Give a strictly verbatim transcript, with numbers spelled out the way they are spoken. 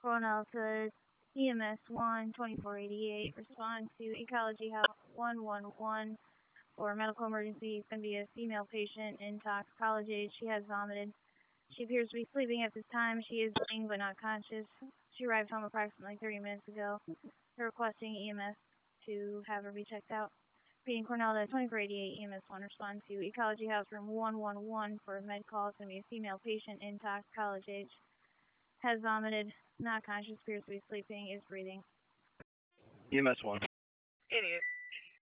Cornell to E M S one twenty-four eighty-eight. Respond to Ecology House one one one for medical emergency. It's going to be a female patient in tox, college age. She has vomited. She appears to be sleeping at this time. She is breathing but not conscious. She arrived home approximately thirty minutes ago. They're requesting E M S to have her be checked out. Reading Cornell to twenty-four eighty-eight, E M S one. Respond to Ecology House room one one one for a med call. It's going to be a female patient in tox, college age. Has vomited, not conscious, appears to be sleeping, is breathing. E M S one. Idiot.